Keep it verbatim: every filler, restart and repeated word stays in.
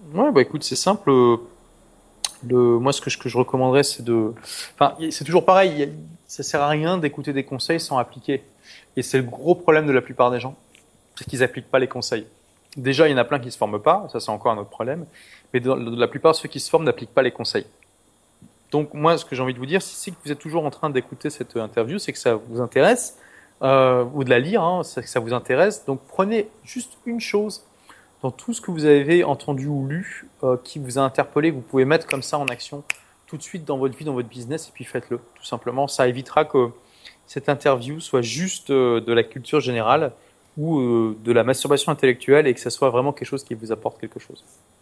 Ouais, bah écoute, c'est simple. euh, Le, moi, ce que je, que je recommanderais, c'est de, enfin, y- c'est toujours pareil. y a- Ça sert à rien d'écouter des conseils sans appliquer. Et c'est le gros problème de la plupart des gens, c'est qu'ils appliquent pas les conseils. Déjà, il y en a plein qui se forment pas. Ça, c'est encore un autre problème. Mais dans, la plupart de ceux qui se forment n'appliquent pas les conseils. Donc, moi, ce que j'ai envie de vous dire, si vous êtes toujours en train d'écouter cette interview, c'est que ça vous intéresse, euh, ou de la lire, hein, c'est que ça vous intéresse. Donc, prenez juste une chose dans tout ce que vous avez entendu ou lu euh, qui vous a interpellé, que vous pouvez mettre comme ça en action tout de suite dans votre vie, dans votre business, et puis faites-le, tout simplement. Ça évitera que cette interview soit juste euh, de la culture générale ou euh, de la masturbation intellectuelle et que ça soit vraiment quelque chose qui vous apporte quelque chose.